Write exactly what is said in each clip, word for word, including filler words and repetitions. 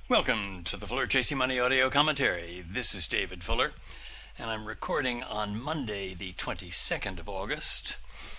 Welcome to the Fuller Chasing Money audio commentary. This is David Fuller, and I'm recording on Monday, the twenty-second of August,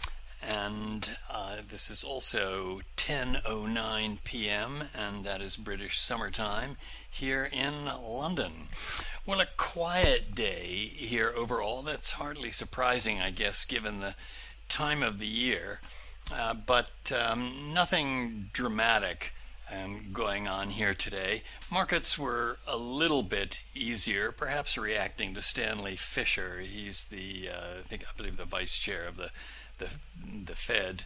and uh, this is also ten oh nine p.m., and that is British summertime here in London. Well, a quiet day here overall. That's hardly surprising, I guess, given the time of the year, uh, but um, nothing dramatic Um, going on here today. Markets were a little bit easier, perhaps reacting to Stanley Fischer. He's the, uh, I think, I believe, the vice chair of the the, the Fed,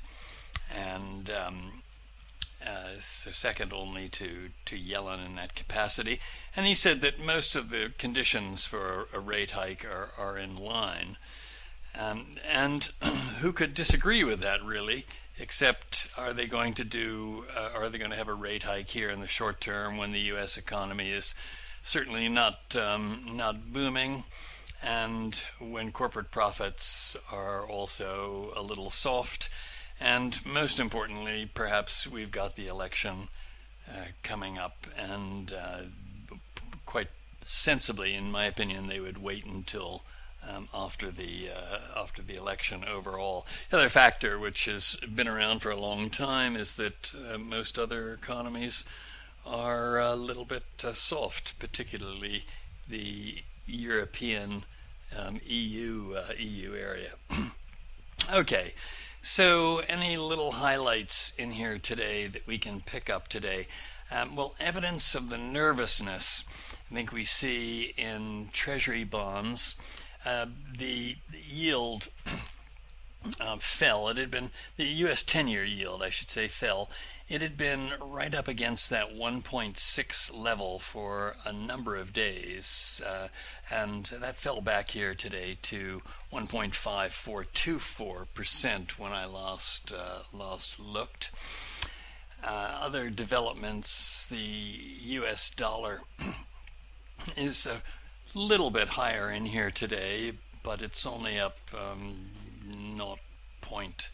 and um, uh, so second only to to Yellen in that capacity. And he said that most of the conditions for a rate hike are are in line. Um, and who could disagree with that, really? Except, are they going to do? Uh, are they going to have a rate hike here in the short term when the U S economy is certainly not um, not booming, and when corporate profits are also a little soft, and most importantly, perhaps we've got the election uh, coming up, and uh, quite sensibly, in my opinion, they would wait until Um, after the uh, after the election overall. The other factor, which has been around for a long time, is that uh, most other economies are a little bit uh, soft, particularly the European um, E U uh, E U area. Okay, so any little highlights in here today that we can pick up today? Um, well, evidence of the nervousness I think we see in Treasury bonds. Uh, the, the yield uh, fell. It had been, the U S ten-year yield, I should say, fell. It had been right up against that one point six level for a number of days, uh, and that fell back here today to one point five four two four percent when I last uh, last looked. Uh, other developments, the U S dollar is a little bit higher in here today, but it's only up um, zero point,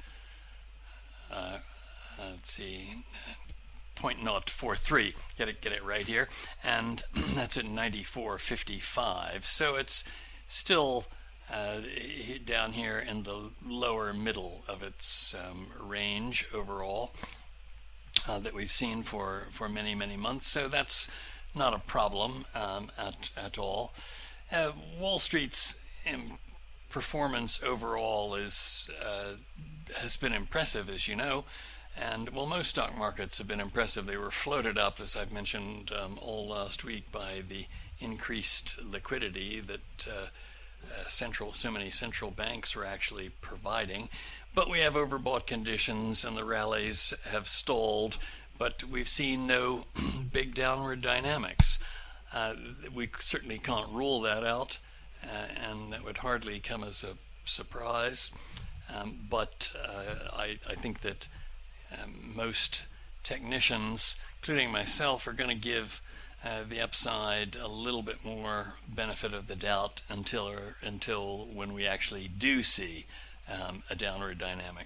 uh, let's see, point zero four three. Get it, get it right here, and that's at ninety-four fifty-five. So it's still uh, down here in the lower middle of its um, range overall uh, that we've seen for for many many months. So that's not a problem um, at at all. Uh, Wall Street's um, performance overall is uh, has been impressive, as you know, and well, most stock markets have been impressive. They were floated up, as I've mentioned um, all last week, by the increased liquidity that uh, uh, central so many central banks were actually providing. But we have overbought conditions, and the rallies have stalled. But we've seen no big downward dynamics. Uh, we certainly can't rule that out, uh, and that would hardly come as a surprise. Um, but uh, I, I think that um, most technicians, including myself, are going to give uh, the upside a little bit more benefit of the doubt until or, until when we actually do see um, a downward dynamic.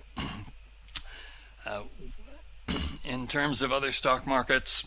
uh, In terms of other stock markets,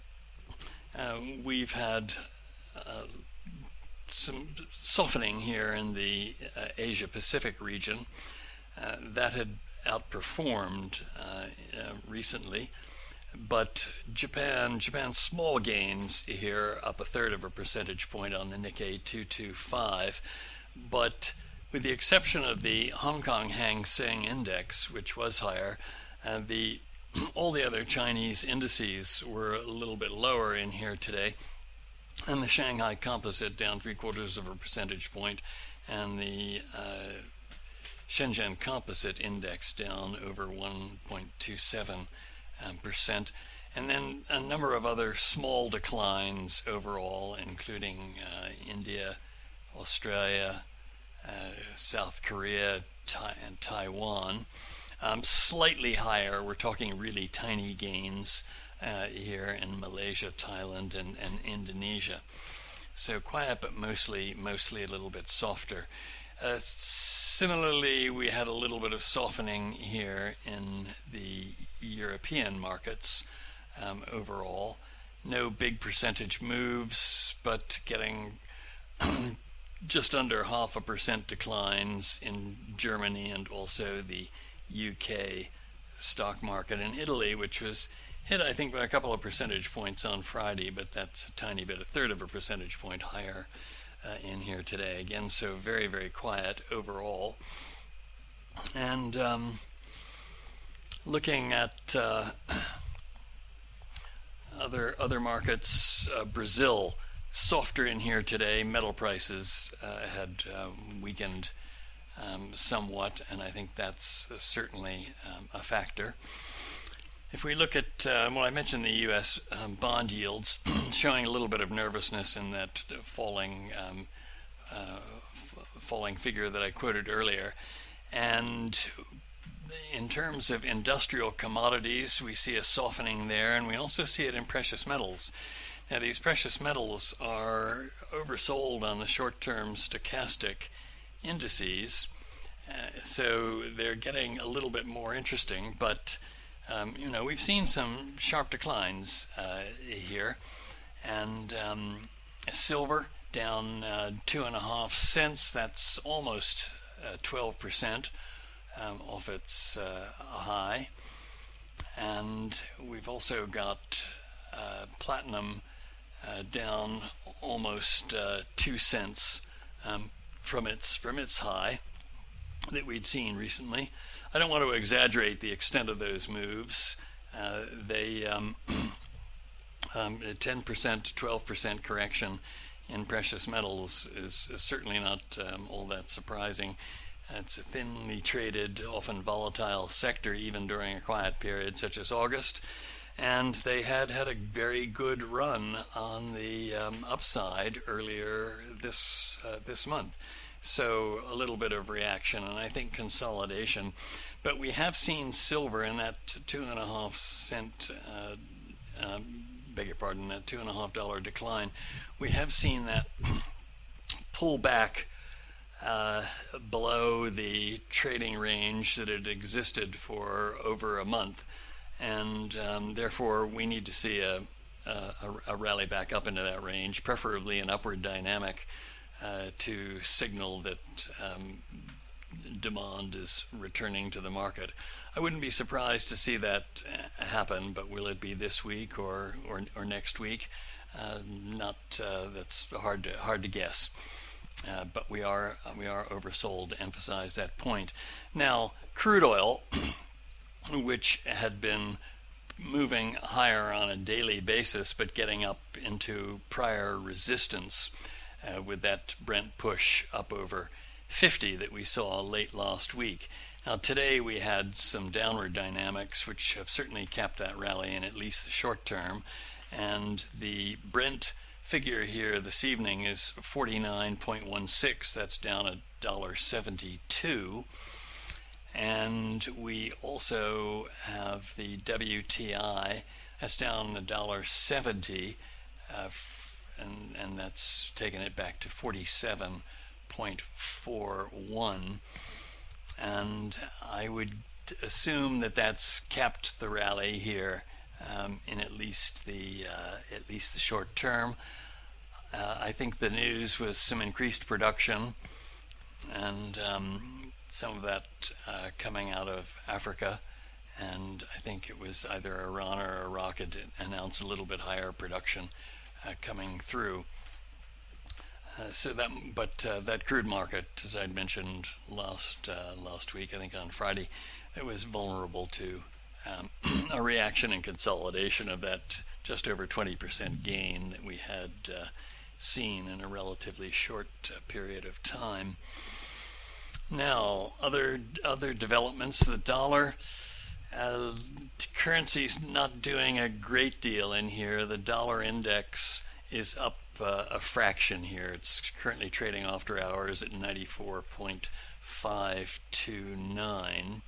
uh, we've had uh, some softening here in the uh, Asia-Pacific region. Uh, that had outperformed uh, uh, recently, but Japan, Japan's small gains here, up a third of a percentage point on the Nikkei two twenty-five, but with the exception of the Hong Kong Hang Seng Index, which was higher, uh, the all the other Chinese indices were a little bit lower in here today, and the Shanghai Composite down three quarters of a percentage point, and the uh, Shenzhen Composite Index down over one point two seven percent, and then a number of other small declines overall, including uh, India, Australia, uh, South Korea, Tai- and Taiwan. Um, slightly higher, we're talking really tiny gains uh, here in Malaysia, Thailand, and, and Indonesia. So quiet, but mostly mostly a little bit softer. Uh, similarly, we had a little bit of softening here in the European markets um, overall, no big percentage moves, but getting just under half a percent declines in Germany and also the U K stock market. In Italy, which was hit, I think, by a couple of percentage points on Friday, but that's a tiny bit, a third of a percentage point higher uh, in here today. Again, so very, very quiet overall. And um, looking at uh, other other markets, uh, Brazil, softer in here today. Metal prices uh, had uh, weakened um, somewhat, and I think that's uh, certainly um, a factor. If we look at, uh, well, I mentioned the U S um, bond yields showing a little bit of nervousness in that falling um, uh, f- falling figure that I quoted earlier. And in terms of industrial commodities, we see a softening there, and we also see it in precious metals. Now, these precious metals are oversold on the short-term stochastic indices, uh, so they're getting a little bit more interesting, but Um, you know, we've seen some sharp declines uh, here, and um, silver down uh, two and a half cents. That's almost uh, twelve percent um, off its uh, high, and we've also got uh, platinum uh, down almost uh, two cents um, from its from its high that we'd seen recently. I don't want to exaggerate the extent of those moves. Uh, they um, um, a ten percent to twelve percent correction in precious metals is, is certainly not um, all that surprising. It's a thinly traded, often volatile sector, even during a quiet period such as August. And they had had a very good run on the um, upside earlier this uh, this month. So a little bit of reaction, and I think consolidation. But we have seen silver in that two and a half cent, uh, uh, beg your pardon, that two and a half dollar decline. We have seen that pull back uh, below the trading range that had existed for over a month, and um, therefore we need to see a, a, a rally back up into that range, preferably an upward dynamic. Uh, to signal that um, demand is returning to the market. I wouldn't be surprised to see that uh, happen, but will it be this week or or, or next week? Uh, not uh, that's hard to hard to guess. Uh, but we are we are oversold. To emphasize that point. Now, crude oil, which had been moving higher on a daily basis, but getting up into prior resistance. Uh, with that Brent push up over fifty that we saw late last week. Now today we had some downward dynamics which have certainly kept that rally in at least the short term, and the Brent figure here this evening is forty-nine point one six. That's down a dollar seventy-two, and we also have the W T I, that's down a dollar seventy. Uh, And, and that's taken it back to forty-seven point four one, and I would assume that that's kept the rally here um, in at least the uh, at least the short term. Uh, I think the news was some increased production, and um, some of that uh, coming out of Africa, and I think it was either Iran or Iraq had announced a little bit higher production Uh, coming through. Uh, so that, but uh, that crude market, as I'd mentioned last uh, last week, I think on Friday, it was vulnerable to um, a reaction and consolidation of that just over twenty percent gain that we had uh, seen in a relatively short uh, period of time. Now, other other developments. The dollar. Uh, currency's not doing a great deal in here. The dollar index is up uh, a fraction here. It's currently trading after hours at ninety-four point five two nine,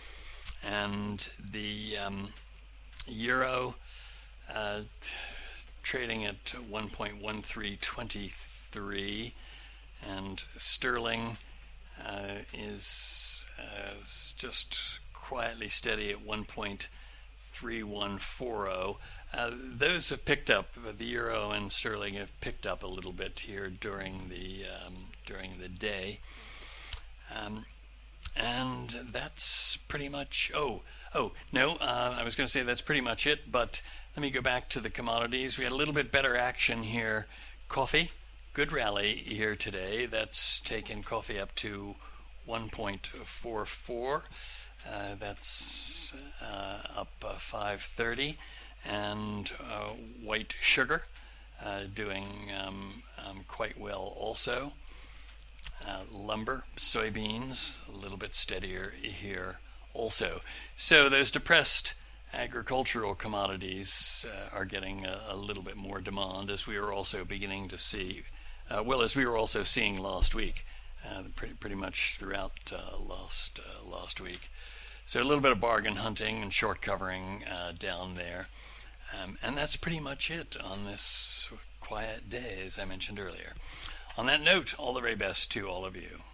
and the um, euro uh, trading at one point one three two three, and sterling uh, is uh, just quietly steady at one point three one four zero. Uh, those have picked up. The euro and sterling have picked up a little bit here during the um, during the day, um, and that's pretty much. Oh, oh no, uh, I was going to say that's pretty much it. But let me go back to the commodities. We had a little bit better action here. Coffee, good rally here today. That's taken coffee up to one point four four. Uh, that's uh, up uh, five thirty. And uh, white sugar uh, doing um, um, quite well also. Uh, lumber, soybeans, a little bit steadier here also. So those depressed agricultural commodities uh, are getting a, a little bit more demand, as we are also beginning to see, uh, well, as we were also seeing last week, uh, pretty, pretty much throughout uh, last, uh, last week. So a little bit of bargain hunting and short covering uh, down there. Um, and that's pretty much it on this quiet day, as I mentioned earlier. On that note, all the very best to all of you.